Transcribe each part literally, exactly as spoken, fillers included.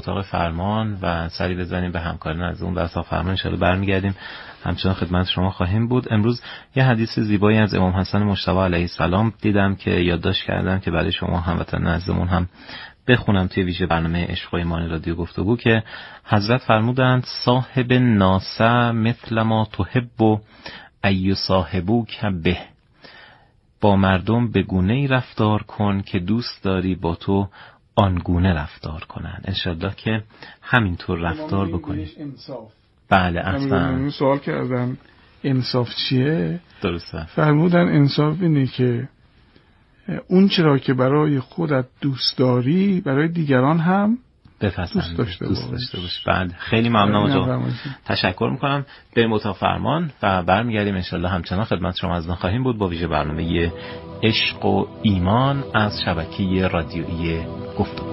اتاق فرمان و سری بزنیم به همکاران از اون در اتاق فرمان. ان شاءالله برمیگردیم همچنان خدمت شما خواهیم بود. امروز یه حدیث زیبایی از امام حسن مجتبی علیه السلام دیدم که یادداشت کردم که برای شما هموطنان عزیزمون هم بخونم توی ویژه برنامه عشق و ایمان رادیو گفتگو، که حضرت فرمودند صاحب ناسه مثل ما تحب ای صاحبوک به، با مردم به گونه‌ای رفتار کن که دوست داری با تو آنگونه رفتار کنن. انشالله که همینطور رفتار بکنی. بله اصلا این سوال کردن انصاف چیه؟ درسته. فرمودن انصاف اینه که اون چرا که برای خودت دوست داری برای دیگران هم دوست داشته دوست داشته باش. بعد خیلی ممنونم آقا، تشکر میکنم. بریم اتاق فرمان و برمیگردیم انشالله همچنان خدمت شما عزیزان خواهیم بود با ویژه برنامه عشق و ایمان از شبکه رادیویی گفتگو.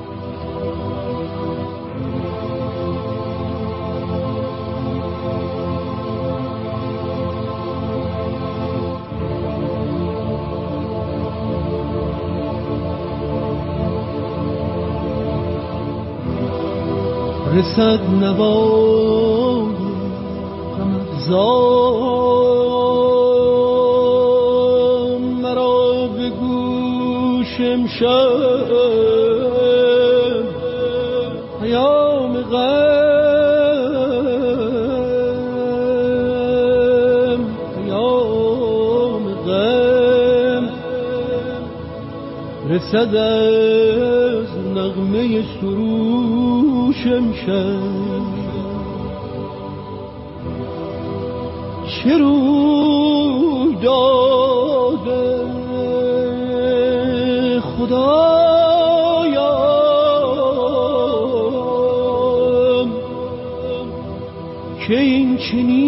رسد نوای غم‌افزا مرا به گوش امشب، پیام غم پیام غم رسد از نغمه سروش امشب. چه روی داده خدایا که این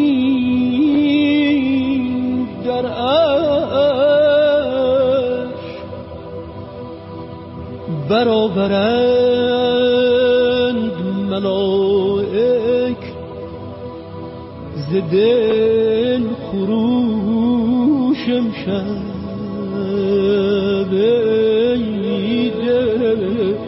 چنین در عرش برآورند ملائک ز دل خروش امشب. ای دل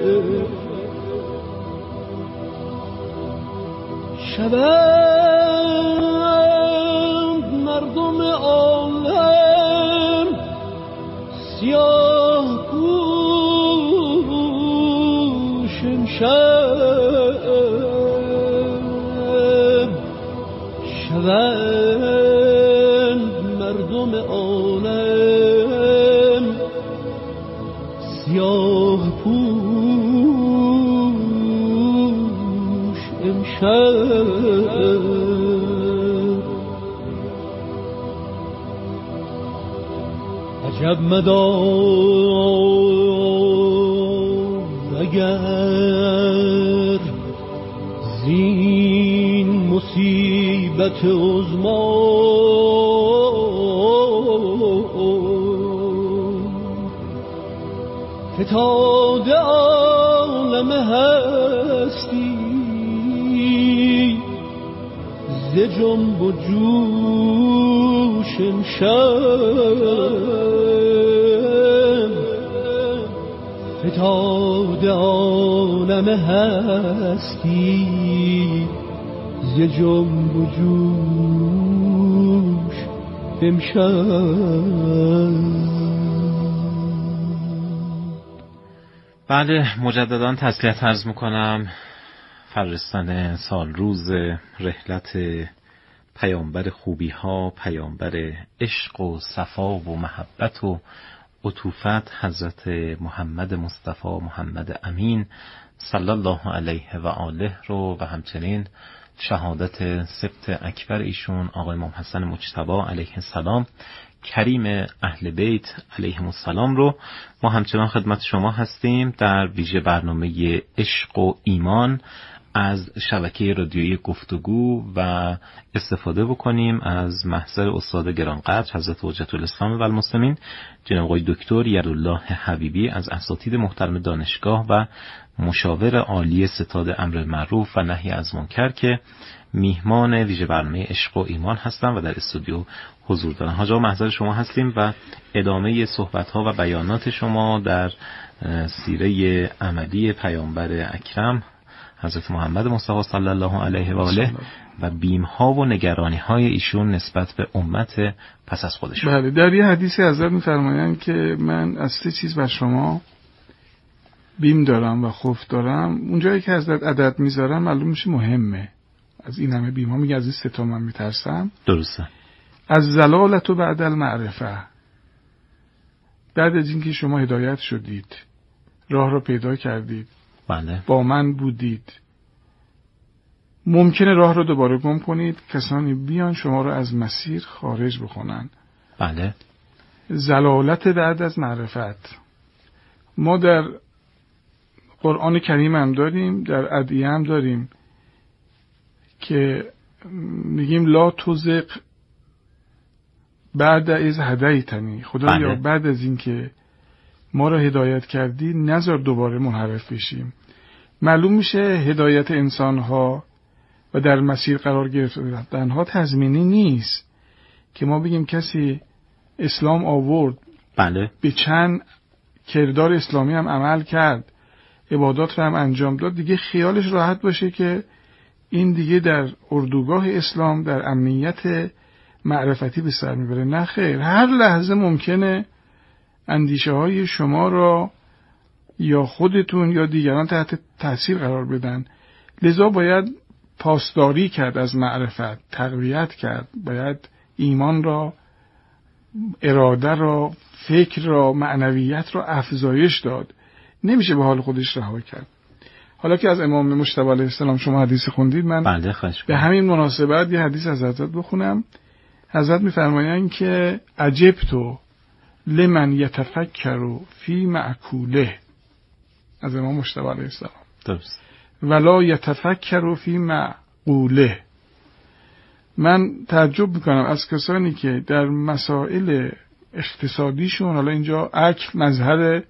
شبند مردم عالم سیاه پوش امشب، شبند مردم عالم سیاه پوش امشب. عجب مدار اگر زین مصیبت عظما فتاده عالم هستی ز جنب و جوش امشب. فتاده عالم هستی ز جنب و جوش امشب. بله مجددا تسلیت عرض میکنم. فرستن سال روز رحلت پیامبر خوبی ها، پیامبر عشق و صفا و محبت و عطوفت، حضرت محمد مصطفی محمد امین صلی الله علیه و آله رو و همچنین شهادت سبط اکبر ایشون آقای امام حسن مجتبی علیه السلام کریم اهل بیت علیهم السلام رو ما همچنان خدمت شما هستیم در ویژه برنامه عشق و ایمان از شبکه رادیویی گفتگو و استفاده بکنیم از محضر استاد گرانقدر حضرت حجت الاسلام و المسلمین جناب آقای دکتر یدالله حبیبی از اساتید محترم دانشگاه و مشاور عالی ستاد امر معروف و نهی از منکر که میهمان ویژه برنامه عشق و ایمان هستن و در استودیو حضور دارن. حاج آقا محضر شما هستیم و ادامه صحبت‌ها و بیانات شما در سیره عملی پیامبر اکرم حضرت محمد مصطفی صلی الله علیه و آله و بیم‌ها و نگرانی‌های ایشون نسبت به امت پس از خودشون. بله، در یه حدیثی حضرت می‌فرمایند که من از سه چیز بر شما بیم دارم و خوف دارم. اونجایی که حضرت عدد میذارن معلوم میشه مهمه. از این همه بیم ها میگه از این سه تا من میترسم. درسته. از زلالت و بعد المعرفه، بعد از اینکه شما هدایت شدید، راه رو پیدا کردید، بله، با من بودید، ممکنه راه رو دوباره گم کنید، کسانی بیان شما رو از مسیر خارج بکنن. بله. زلالت بعد از معرفت. ما در قرآن کریم هم داریم، در ادعیه هم داریم که میگیم لا تزغ بعد از هدیتنی، خدایا بله. بعد از این که ما را هدایت کردی نذار دوباره منحرف بشیم. معلوم میشه هدایت انسانها و در مسیر قرار گرفتنها تضمینی نیست که ما بگیم کسی اسلام آورد، بله، به چند کردار اسلامی هم عمل کرد، عبادات رو هم انجام داد، دیگه خیالش راحت باشه که این دیگه در اردوگاه اسلام در امنیت معرفتی به سر میبره. نه خیر، هر لحظه ممکنه اندیشه های شما را یا خودتون یا دیگران تحت تاثیر قرار بدن. لذا باید پاسداری کرد از معرفت، تقویت کرد، باید ایمان را، اراده را، فکر را، معنویت را افزایش داد. نمیشه به حال خودش رها کرد. حالا که از امام مجتبی علیه السلام شما حدیث خوندید، من بله به همین مناسبت یه حدیث از حضرت بخونم. حضرت میفرمایند که عجبتو لمن یتفکر فی معکوله، از امام مجتبی علیه السلام، درست، ولا یتفکر فی معقوله. من تعجب میکنم از کسانی که در مسائل اقتصادیشون، حالا اینجا اکل مظهر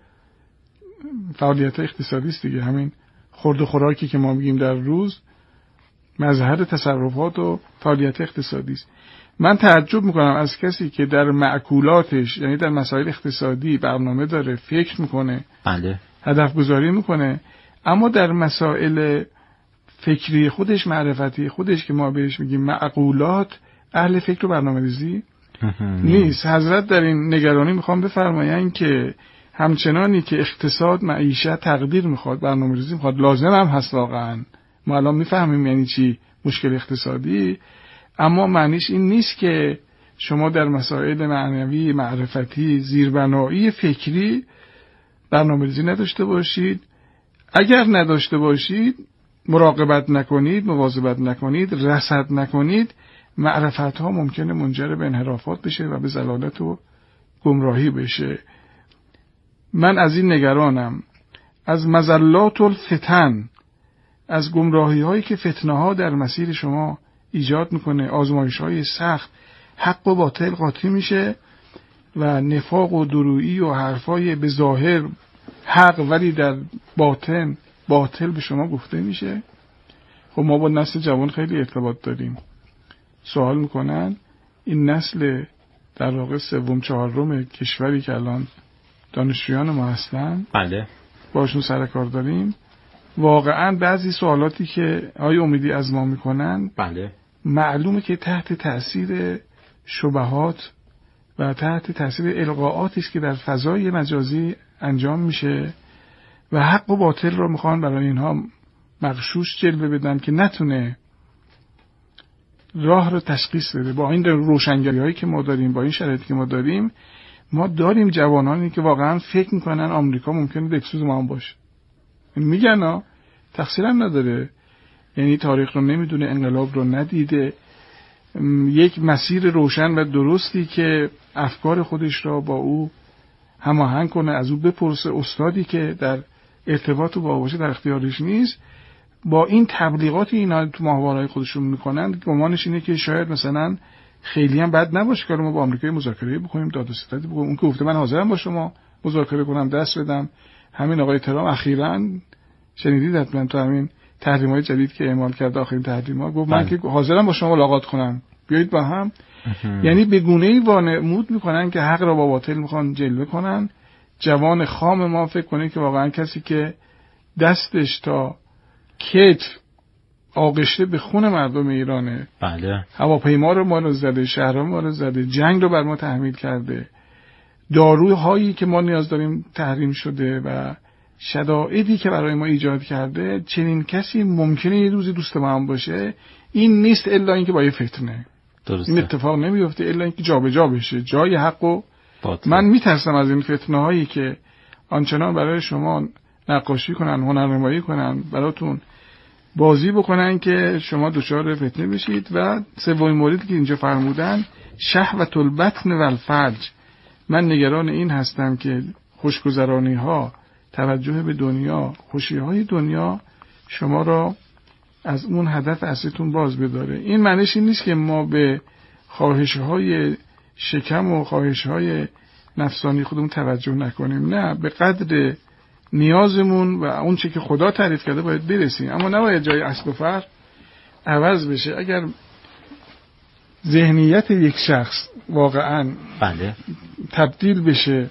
فعالیت اقتصادی است دیگه، همین خورد و خوراکی که ما میگیم در روز مظهر تصرفات و فعالیت اقتصادی است. من تعجب میکنم از کسی که در معکولاتش، یعنی در مسائل اقتصادی برنامه داره، فکر میکنه، بله، هدف گذاری میکنه، اما در مسائل فکری خودش، معرفتی خودش که ما بهش میگیم معقولات، اهل فکر و برنامه‌ریزی نیست. حضرت در این نگرانی میخوام بفرمایند که همچنانی که اقتصاد، معیشت تقدیر میخواد، برنامه‌ریزی میخواد، لازم هم هست واقعا. ما الان میفهمیم یعنی چی مشکل اقتصادی، اما معنیش این نیست که شما در مسائل معنوی، معرفتی، زیربنایی فکری برنامه‌ریزی نداشته باشید. اگر نداشته باشید، مراقبت نکنید، مواظبت نکنید، رصد نکنید، معرفت‌ها ممکنه منجر به انحرافات بشه و به ضلالت و گمراهی بشه. من از این نگرانم، از مزلات الفتن، از گمراهی هایی که فتنه ها در مسیر شما ایجاد میکنه، آزمایش های سخت، حق و باطل قاطی میشه و نفاق و درویی و حرفای به ظاهر حق ولی در باطن باطل به شما گفته میشه. خب ما با نسل جوان خیلی ارتباط داریم. سوال میکنن این نسل در واقع سوم چهارم کشوری که الان دانشجویان ما هستن، بله، باشون سر کار داریم، واقعا بعضی سوالاتی که آقای امیدی از ما میکنن، بله، معلومه که تحت تاثیر شبهات و تحت تاثیر القاءاتی است که در فضای مجازی انجام میشه و حق و باطل رو میخوان برای اینها مغشوش جلوه بدن که نتونه راه رو تشخیص بده. با این روشنگری هایی که ما داریم، با این شرایطی که ما داریم، ما داریم جوانانی که واقعا فکر میکنن آمریکا ممکنه دلسوز ما هم باشه. میگن ها، تقصیر هم نداره، یعنی تاریخ رو نمیدونه، انقلاب رو ندیده، یک مسیر روشن و درستی که افکار خودش را با او هماهنگ کنه، از او بپرسه، استادی که در ارتباط با باشه در اختیارش نیست، با این تبلیغاتی اینا تو ماهواره‌های خودشون میکنن، گمانش اینه که شاید مثلا خیلی هم بد نباشه که ما با آمریکا مذاکره بکنیم، داد و ستد بکنیم. اون که گفته من حاضرم با شما مذاکره کنم، دست بدم. همین آقای ترامپ اخیراً شنیدید حتما تو همین تحریم‌های جدید که اعمال کرد، آخرین تحریم‌ها، گفت من که حاضرم با شما ملاقات کنم، بیایید با هم. یعنی به گونه‌ای وانمود میکنن که حق را با باطل میخوان جلوه کنن. جوان خام ما فکر کنه که واقعا کسی که دستش تا کتف آغشته به خون مردم ایرانه. بله. هواپیما رو ما رو زده، شهرها ما رو زده، جنگ رو بر ما تحمیل کرده، داروهایی که ما نیاز داریم تحریم شده و شرایطی که برای ما ایجاد کرده. چنین کسی ممکنه یه روزی دوست ما هم باشه؟ این نیست الا اینکه با یه فتنه. درسته. این اتفاق نمیفته الا اینکه جابجا بشه جای حق و باطل. من میترسم از این فتنه هایی که آنچنان برای شما نقاشی کنن، هنرنمایی کنن، براتون بازی بکنن که شما دچار فتنه بشید. و سومین موردی که اینجا فرمودن شهوت البطن و الفرج، من نگران این هستم که خوشگذرانی ها، توجه به دنیا، خوشی های دنیا شما را از اون هدف اصلیتون باز بداره. این معنیش این نیست که ما به خواهش های شکم و خواهش های نفسانی خودمون توجه نکنیم، نه، به قدر نیازمون و اون چه که خدا تعریف کرده باید برسیم، اما نباید جای اصل و فرع عوض بشه. اگر ذهنیت یک شخص واقعا بله تبدیل بشه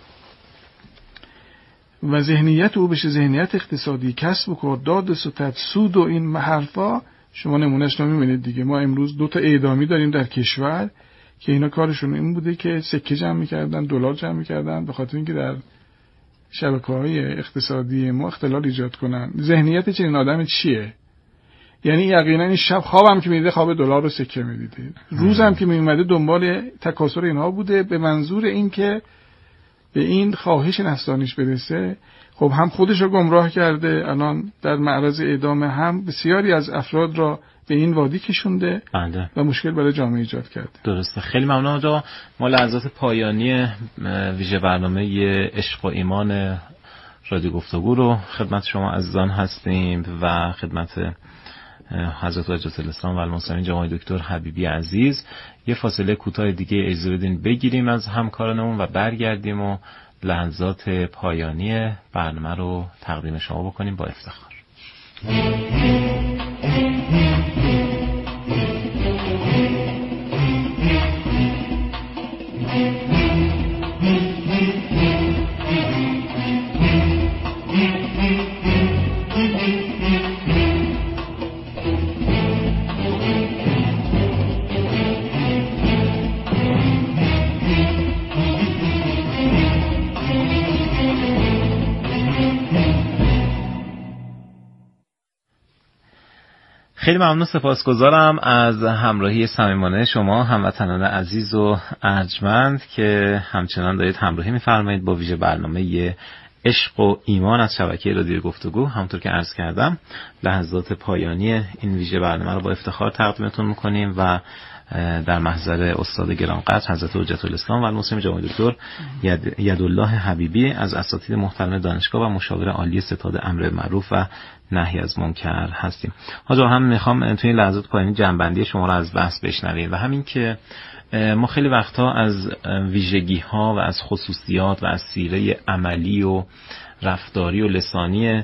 و ذهنیت او بشه ذهنیت اقتصادی، کسب و کار، داد و ستد، سود و این حرفا، شما نمونهش نمیبینید دیگه. ما امروز دو تا اعدامی داریم در کشور که اینا کارشون این بوده که سکه جمع میکردن، دلار جمع میکردن، به خاطر اینکه در شبکه‌های اقتصادی ما اختلال ایجاد کنن. ذهنیت چنین آدم چیه؟ یعنی یقینا این شب خوابم که میدیده خواب دلار رو سکه میدیده، روزم که میومده دنبال تکاثر اینها بوده به منظور این که به این خواهش نفسانیش برسه. خب هم خودش رو گمراه کرده، الان در معرض اعدام، هم بسیاری از افراد را به این وادی کشونده بله. و مشکل برای جامعه ایجاد کرده. درسته. خیلی ممنون آقا. ما لحظات پایانی ویژه برنامه عشق و ایمان رادیو گفتگو رو خدمت شما عزیزان هستیم و خدمت حضرت حجت الاسلام و المسلمین جناب دکتر حبیبی عزیز. یه فاصله کوتاه دیگه اجازه بدین بگیریم از همکارانمون و برگردیم و لحظات پایانی برنامه رو تقدیم شما بکنیم با افتخار. خیلی ممنون، سپاسگزارم از همراهی صمیمانه شما هموطنان عزیز و ارجمند که همچنان دارید همراهی می‌فرمایید با ویژه برنامه عشق و ایمان از شبکه رادیو گفتگو. همونطور که عرض کردم لحظات پایانی این ویژه برنامه رو با افتخار تقدیمتون می‌کنیم و در محضر استاد گرانقدر حضرت حجت الاسلام و المسلمین جناب دکتر یدالله حبیبی از اساتید محترم دانشگاه و مشاور عالی ستاد امر معروف و نهی از منکر هستیم. حاجا هم میخوام توی این لحظات پایانی جنبندی شما رو از بحث بشنویم و همین که ما خیلی وقتا از ویژگی ها و از خصوصیات و از سیره عملی و رفتاری و لسانی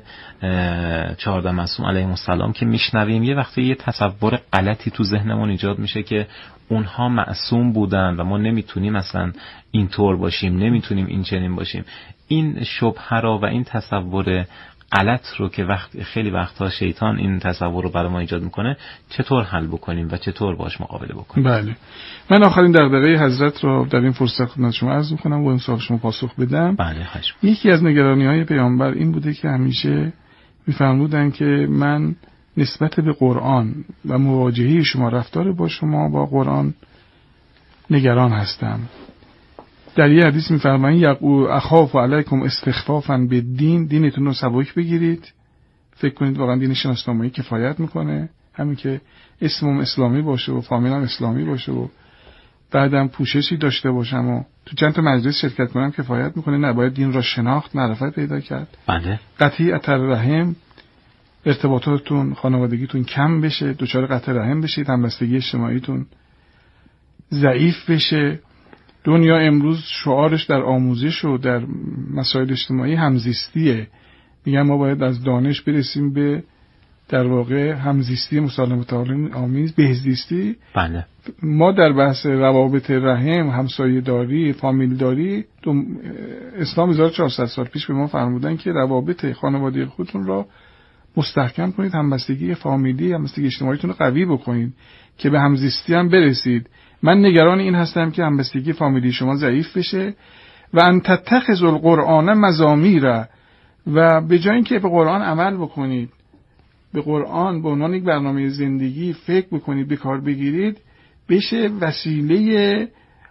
چهارده معصوم علیهم السلام که میشنویم، یه وقتی یه تصور غلطی تو ذهنمون ایجاد میشه که اونها معصوم بودن و ما نمیتونیم اصلا اینطور باشیم، نمیتونیم این چنین باشیم. این شبهه را و این تصور غلط رو که وقت خیلی وقتها شیطان این تصور رو برای ما ایجاد میکنه چطور حل بکنیم و چطور باش مقابله بکنیم؟ بله، من آخرین دغدغه حضرت رو در این فرصت خدمت شما عرض میکنم و این سوال شما پاسخ بدم. بله خواهش. یکی از نگرانی های پیامبر این بوده که همیشه میفرمودن که من نسبت به قرآن و مواجهه شما، رفتار با شما با قرآن نگران هستم. در یه حدیث میفرمایند یقو اخاف علیکم استخفافا بالدین، دینتون رو سبک بگیرید، فکر کنید واقعا دین شناسنامه‌ای کفایت میکنه، همین که اسمم اسلامی باشه و فامیلم اسلامی باشه و بعدم پوششی داشته باشم و تو چند تا مجلس شرکت کنم کفایت میکنه. نباید دین را شناخت، معرفت پیدا کرد. بله. قطعیت رحم، ارتباطاتتون خانوادگیتون کم بشه، دچار قطع رحم بشید، همبستگی اجتماعیتون ضعیف بشه. دنیا امروز شعارش در آموزش و در مسائل اجتماعی همزیستیه. میگن ما باید از دانش برسیم به در واقع همزیستی مسالمت آمیز، بهزیستی. بله. ما در بحث روابط رحم، همسایه داری، فامیل داری، اسلام هزار و چهارصد سال پیش به ما فرمودن که روابط خانوادگی خودتون را مستحکم کنید، همبستگی فامیلی، همبستگی اجتماعیتون رو قوی بکنید که به همزیستی هم برسید. من نگران این هستم که همبستگی فامیلی شما ضعیف بشه و ان تتخذوا القرآن مزامیر، و به جای اینکه به قرآن عمل بکنید، به قرآن به عنوان یک برنامه زندگی فکر بکنید، به کار بگیرید، بشه وسیله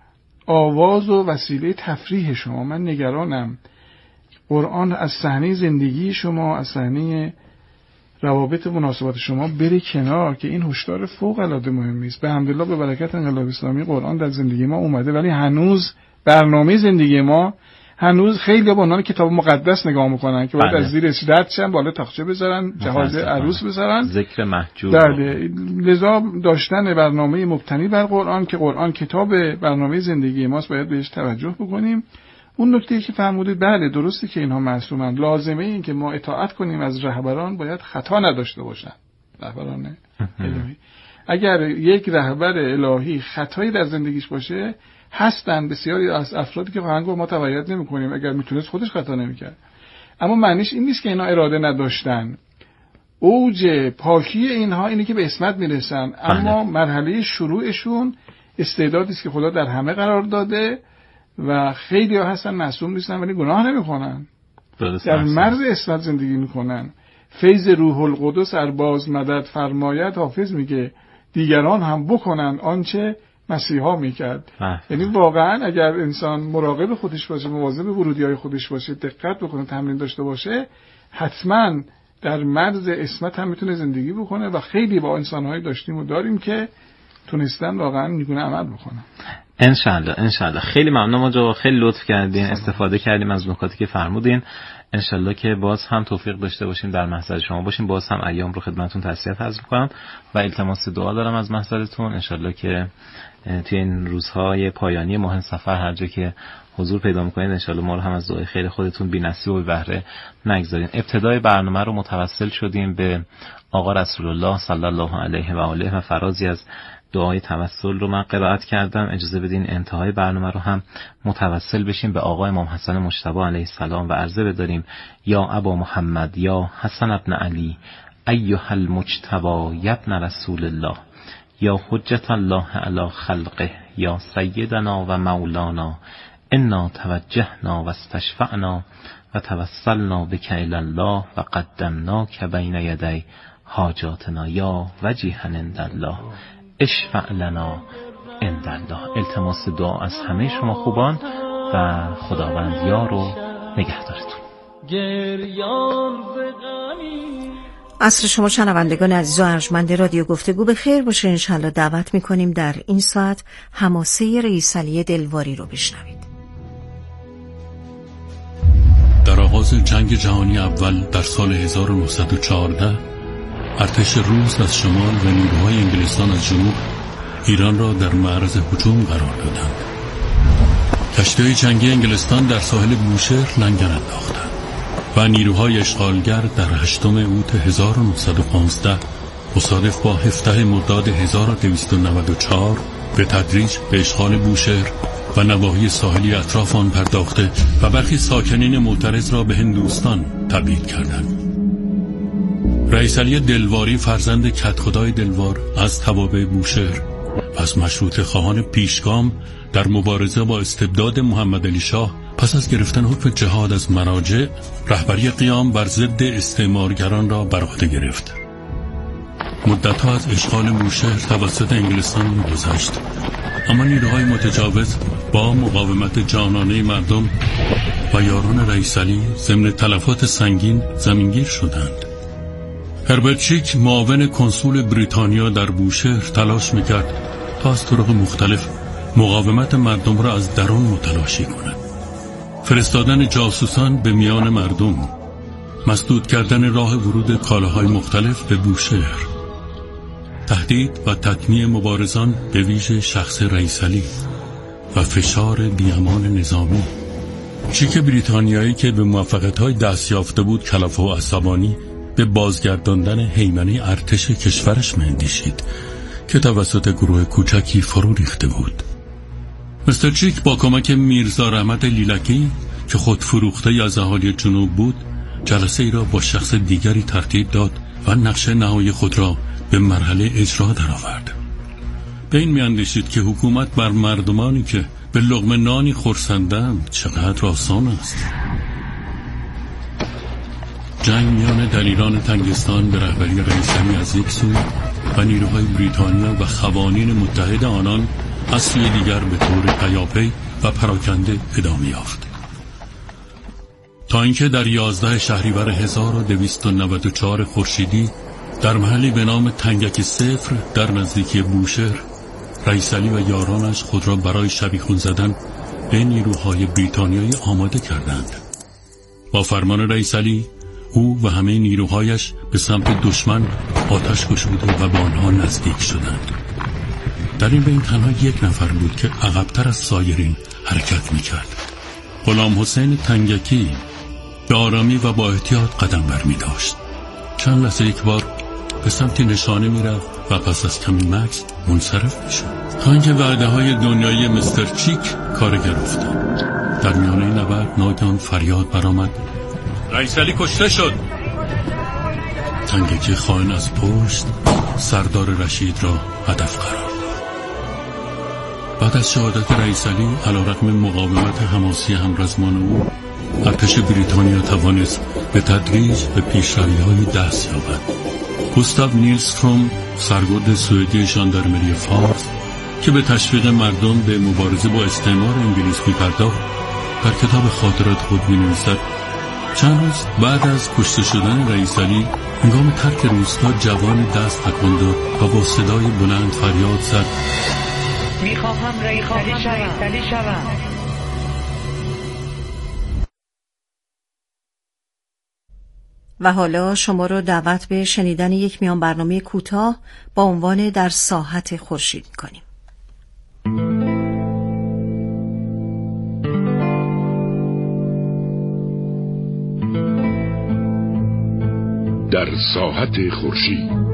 آواز و وسیله تفریح شما. من نگرانم قرآن از صحنه زندگی شما، از صحنه روابط مناسبات شما بره کنار، که این هشدار فوق العاده مهمی است. به حمدالله به برکت انقلاب اسلامی قرآن در زندگی ما اومده، ولی هنوز برنامه زندگی ما هنوز خیلی با عنوان کتاب مقدس نگاه میکنن که باید از زیرش رد شن، بالا تاقچه بذارن، جهاز عروس بذارن، ذکر محجور. بله، لذا داشتن برنامه مبتنی بر قرآن که قرآن کتاب برنامه زندگی ماست باید بهش توجه بکنیم. اون نکته که فرمودید بله درسته که اینها معصومند، لازمه این که ما اطاعت کنیم از رهبران باید خطا نداشته باشن. رهبران الهی اگر یک رهبر الهی خطایی در زندگیش باشه، هستن بسیاری از افرادی که واقعا ما تبعیت نمی‌کنیم، اگر میتونست خودش خطا نمی‌کرد، اما معنیش این نیست که اینا اراده نداشتن. اوج پاکی اینها اینه که به عصمت میرسن، اما مرحله شروعشون استعدادی است که خدا در همه قرار داده و خیلی ها هستن معصوم نیستن ولی گناه نمی‌کنن، در مرز عصمت زندگی می‌کنن. فیض روح القدس ارباز مدد فرماید، حافظ میگه دیگران هم بکنن آنچه مسیحا میکرد. یعنی واقعا اگر انسان مراقب خودش باشه، مواظب ورودی‌های خودش باشه، دقت بکنه، تمرین داشته باشه، حتما در مرز عصمت هم میتونه زندگی بکنه و خیلی با انسان‌هایی داشتیم و داریم که تونستن واقعا میگونه عمل بکنن. انشالله انشالله. خیلی ممنونم آقا، خیلی لطف کردین، استفاده کردیم از نکاتی که فرمودین. انشالله که باز هم توفیق داشته باشیم در محضر شما باشیم، باز هم ایام رو خدمتتون تسلیت عرض می‌کنم و التماس دعا دارم از محضرتون. انشالله که توی این روزهای پایانی ماه سفر هر جا که حضور پیدا می‌کنید انشالله ما رو هم از دعای خیر خودتون بی‌نصیب و بهره نگذارین. ابتدای برنامه رو متوسل شدیم به آقا رسول الله صلی الله علیه و آله و فرازی از دعای توسل رو من قرائت کردم. اجازه بدین انتهای برنامه رو هم متوسل بشیم به آقا امام حسن مجتبی علیه السلام و عرضه بداریم: یا ابا محمد، یا حسن ابن علی، ایها المجتبی یا ابن رسول الله، یا حجت الله علی خلقه، یا سیدنا و مولانا، انا توجهنا و استشفعنا و توسلنا بک الی الله و قدمناک بین یدی حاجاتنا، یا وجیها عند الله اشفع لنا عند الله. التماس دعا از همه شما خوبان و خداوند یار و نگهدارتون. عصر شما شنوندگان عزیز و ارجمند رادیو گفتگو به خیر باشه. انشالله دعوت میکنیم در این ساعت حماسه رئیس علی دلواری رو بشنوید. در آغاز جنگ جهانی اول در سال هزار و نهصد و چهارده ارتش روس از شمال و نیروهای انگلستان از جنوب ایران را در معرض هجوم قرار دادند. کشتی‌های جنگی انگلستان در ساحل بوشهر لنگر انداختند و نیروهای اشغالگر در هشتم اوت هزار و نهصد و پانزده مصادف با هفدهم مرداد هزار و دویست و نود و چهار به تدریج به اشغال بوشهر و نواحی ساحلی اطراف آن پرداخته و برخی ساکنین معترض را به هندوستان تبعید کردند. رئیس علی دلواری فرزند کدخدای دلوار از توابع بوشهر و از مشروطه خواهان پیشگام در مبارزه با استبداد محمد علی شاه پس از گرفتن حکم جهاد از مراجع رهبری قیام بر ضد استعمارگران را بر عهده گرفت. مدت‌ها از اشغال بوشهر توسط انگلستان می‌گذشت، اما نیروهای متجاوز با مقاومت جانانه مردم و یاران رئیس علی ضمن تلفات سنگین زمینگیر شدند. هربرت شیک معاون کنسول بریتانیا در بوشهر تلاش میکرد تا از طرق مختلف مقاومت مردم را از درون متلاشی کند. فرستادن جاسوسان به میان مردم، مسدود کردن راه ورود کالاهای مختلف به بوشهر، تهدید و تطمیع مبارزان به ویژه شخص رئیس علی و فشار بیامان نظامی. شیک بریتانیایی که به موفقیت‌های دست یافته بود کلافه و عصبانی به بازگرداندن هیمنه ارتش کشورش مندیشید که توسط گروه کوچکی فرو ریخته بود. مستر چیک با کمک میرزا رحمت لیلکی که خود فروخته از اهالی جنوب بود جلسه ای را با شخص دیگری ترتیب داد و نقشه نهایی خود را به مرحله اجرا درآورد. به این میاندیشید که حکومت بر مردمانی که به لقمه نانی خرسندند چقدر آسان است. جنگ میان دلیران تنگستان به رهبری رئیس علی از یک سو و نیروهای بریتانیا و خوانین متحد آنان از سوی دیگر به طور پیاپی و پراکنده ادامه یافت، تا اینکه در یازده شهریور هزار و دویست و نود و چهار خورشیدی در محلی به نام تنگک صفر در نزدیکی بوشهر، رئیس علی و یارانش خود را برای شبیخون زدن به نیروهای بریتانیایی آماده کردند. با فرمان رئیس علی او و همه نیروهایش به سمت دشمن آتش گشوده و به آنها نزدیک شدند. در این بین تنها یک نفر بود که عقب‌تر از سایرین حرکت می‌کرد. غلام حسین تنگکی به آرامی و با احتیاط قدم برمی داشت. چند لحظه یک بار به سمت نشانه می‌رفت و پس از کمی مکث منصرف می‌شد، تا اینکه وعده های دنیایی مستر چیک کارگر افتاد. در میانه نبرد ناگهان فریاد برآمد: رئیس علی کشته شد. تنگکی خائن از پشت سردار رشید را هدف قرار داد. بعد از شهادت رئیس علی علیرغم مقاومت حماسی همرزمان او، ارتش بریتانیا توانست به تدریج به پیشروی‌های دست یابد. گوستاو نیلستروم، سرگرد سوئدی ژاندارمری فارس که به تشویق مردم به مبارزه با استعمار انگلیس می‌پرداخت، در کتاب خاطرات خود می‌نویسد: چند روز بعد از کشته شدن رئیس علی، هنگام ترک روستا جوان دست تکان داد و با صدای بلند فریاد زد: میخواهم رئیس علی شوم. و حالا شما رو دعوت به شنیدن یک میان برنامه کوتاه با عنوان در ساحت خورشید می‌کنیم. در ساحت خورشید.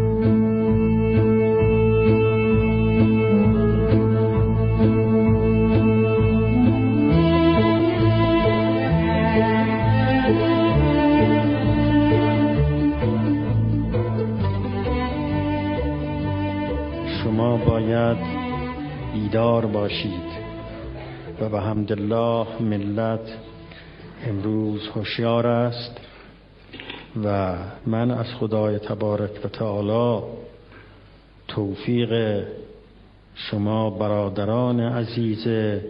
شما باید بیدار باشید و به حمدالله ملت امروز هوشیار است و من از خدای تبارک و تعالی توفیق شما برادران عزیز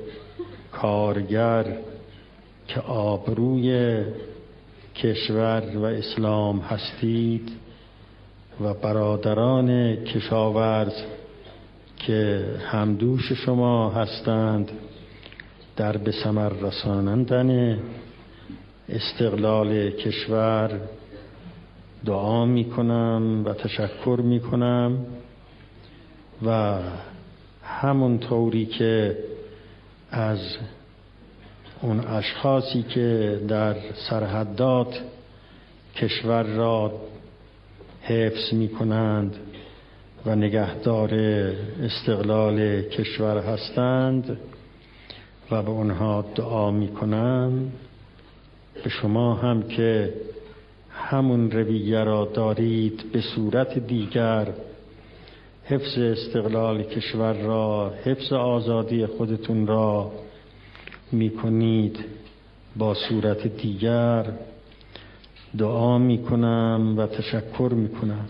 کارگر که آبروی کشور و اسلام هستید و برادران کشاورز که همدوش شما هستند در به ثمر رسانندن استقلال کشور دعا می کنم و تشکر می کنم و همون طوری که از اون اشخاصی که در سرحدات کشور را حفظ می کنند و نگهدار استقلال کشور هستند و به اونها دعا می کنم، به شما هم که همون رویه را دارید به صورت دیگر حفظ استقلال کشور را، حفظ آزادی خودتون را می کنید، با صورت دیگر دعا می کنم و تشکر می کنم.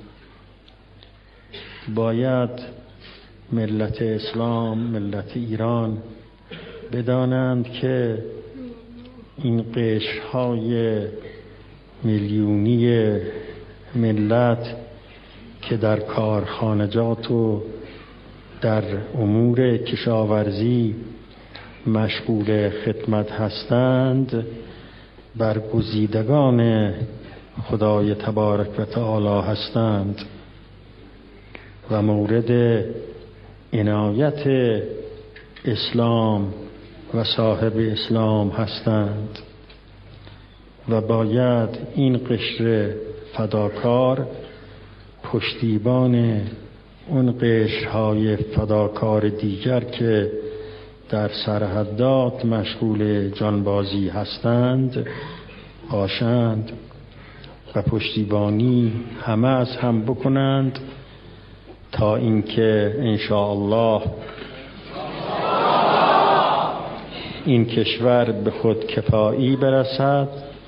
باید ملت اسلام، ملت ایران بدانند که این قشرهای میلیونی ملت که در کارخانجات و در امور کشاورزی مشغول خدمت هستند برگزیدگان خدای تبارک و تعالی هستند و مورد عنایت اسلام و صاحب اسلام هستند و باید این قشر فداکار پشتیبان اون قشرهای فداکار دیگر که در سرحدات مشغول جانبازی هستند باشند و پشتیبانی همه از هم بکنند تا اینکه انشاءالله این کشور به خود کفایی برسد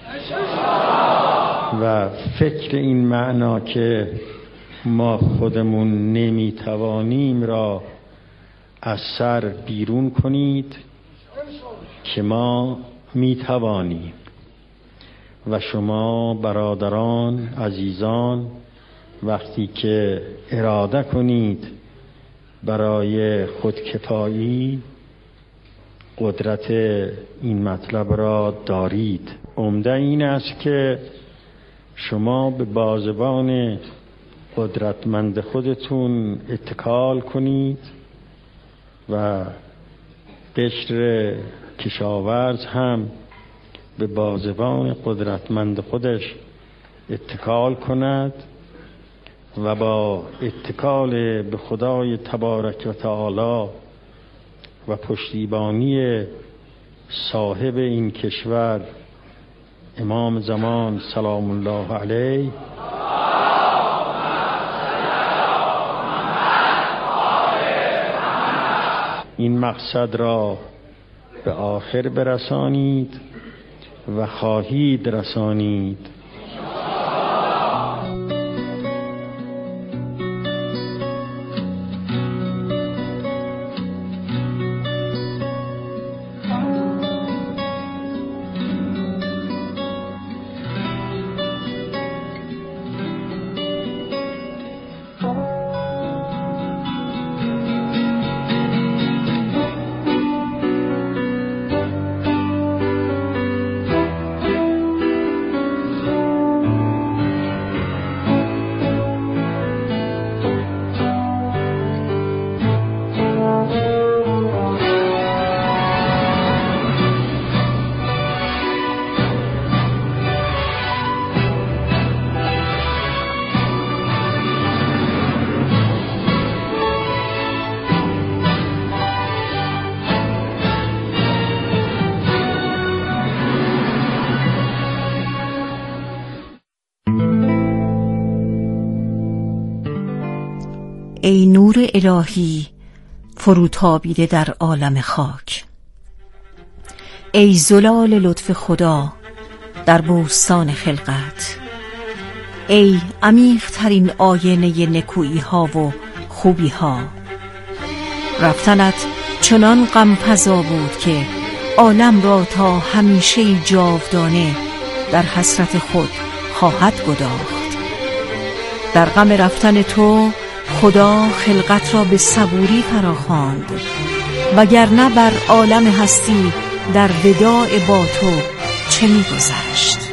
و فکر این معنا که ما خودمون نمیتوانیم را از سر بیرون کنید که ما میتوانیم و شما برادران عزیزان وقتی که اراده کنید برای خودکفایی قدرت این مطلب را دارید. عمده این است که شما به بازوان قدرتمند خودتون اتکال کنید و قشر کشاورز هم به بازوان قدرتمند خودش اتکال کند و با اتکال به خدای تبارک و تعالی و پشتیبانی صاحب این کشور امام زمان سلام الله علیه این مقصد را به آخر برسانید و خواهید رسانید. ای نور الهی فروتابیده در عالم خاک، ای زلال لطف خدا در بوستان خلقت، ای عمیق ترین آینه نکویی ها و خوبی ها. رفتنت چنان غم‌فزا بود که عالم را تا همیشه جاودانه در حسرت خود خواهد گداخت. در غم رفتن تو خدا خلقت را به صبوری فراخواند، وگرنه بر عالم هستی در وداع با تو چه می‌گذشت؟